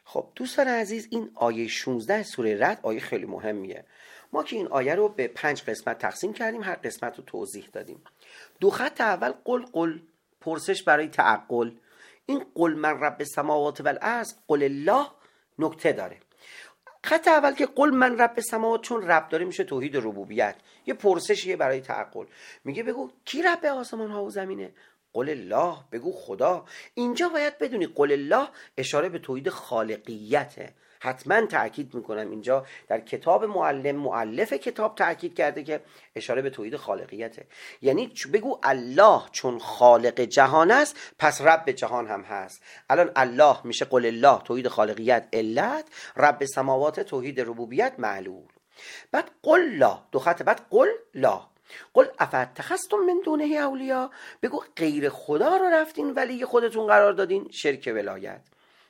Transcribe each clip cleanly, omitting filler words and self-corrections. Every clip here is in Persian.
خب دوستان عزیز، این آیه 16 سوره رعد آیه خیلی مهمیه. ما که این آیه رو به 5 قسمت تقسیم کردیم، هر قسمت رو توضیح دادیم. دو خط اول قل پرسش برای تعقل. این قل من رب السماوات و الارض قل الله نکته داره. خط اول که قل من رب السماوات، چون رب داره میشه توحید ربوبیت، یه پرسشیه برای تعقل. میگه بگو کی رب آسمان ها و زمینه؟ قل الله، بگو خدا. اینجا باید بدونی قل الله اشاره به توحید خالقیته. حتما تأکید میکنم اینجا در کتاب مؤلف کتاب تأکید کرده که اشاره به توحید خالقیته. یعنی بگو الله چون خالق جهان است پس رب جهان هم هست. الان الله میشه قل الله توحید خالقیت علت، رب سماوات توحید ربوبیت معلول. بعد قل لا، دو خط بعد قل لا، قل افاتخذتم من دونه اولیا، بگو غیر خدا رو رفتین ولی خودتون قرار دادین، شرک ولایت.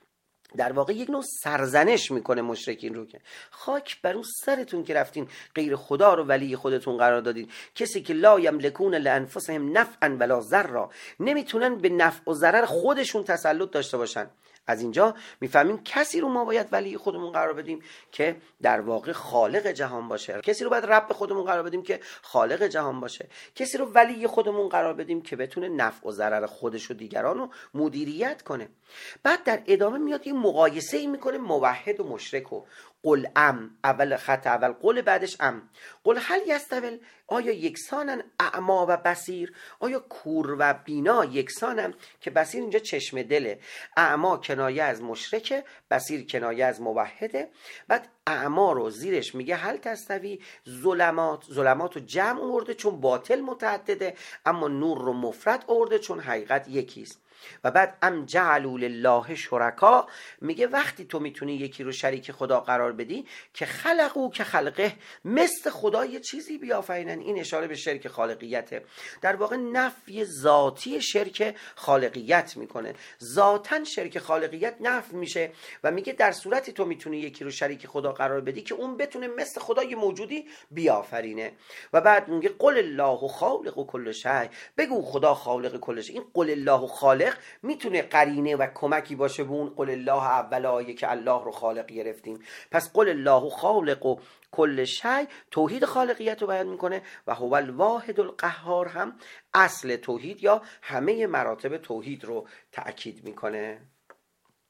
در واقع یک نوع سرزنش میکنه مشرکین رو که خاک بر اون سرتون که رفتین غیر خدا رو ولی خودتون قرار دادین. کسی که لا یملکون لانفسهم نفعا ولا ضرا، نمیتونن به نفع و ضرر خودشون تسلط داشته باشن. از اینجا میفهمیم کسی رو ما باید ولی خودمون قرار بدیم که در واقع خالق جهان باشه. کسی رو باید رب خودمون قرار بدیم که خالق جهان باشه. کسی رو ولی خودمون قرار بدیم که بتونه نفع و ضرر خودش و دیگران رو مدیریت کنه. بعد در ادامه میاد یه مقایسه ای میکنه موحد و مشرک و قل اول خط اول قل، بعدش قل هل یستوی، آیا یکسانن اعما و بصیر؟ آیا کور و بینا یکسانن؟ که بصیر اینجا چشم دله، اعما کنایه از مشرکه، بصیر کنایه از موحده. بعد اعما رو زیرش میگه هل تستوی، ظلمات رو جمع آورده چون باطل متعدده، اما نور رو مفرد آورده چون حقیقت یکیست. و بعد جعلوا لله شرکا، میگه وقتی تو میتونی یکی رو شریک خدا قرار بدی که خلقو که خلقه، مثل خدا یه چیزی بیافرینن. این اشاره به شرک خالقیته. در واقع نفی ذاتی شرک خالقیت میکنه. ذاتن شرک خالقیت نفی میشه و میگه در صورتی تو میتونی یکی رو شریک خدا قرار بدی که اون بتونه مثل خدا یه موجودی بیافرینه. و بعد میگه قل الله خالق کل شیء، بگو خدا خالق کل شیء. این قل الله خالق میتونه قرینه و کمکی باشه به اون قل الله اول آیه که الله رو خالق گرفتیم. پس قل الله خالق و کل شیء توحید خالقیت رو بیان میکنه و هو الواحد القهار هم اصل توحید یا همه مراتب توحید رو تأکید میکنه.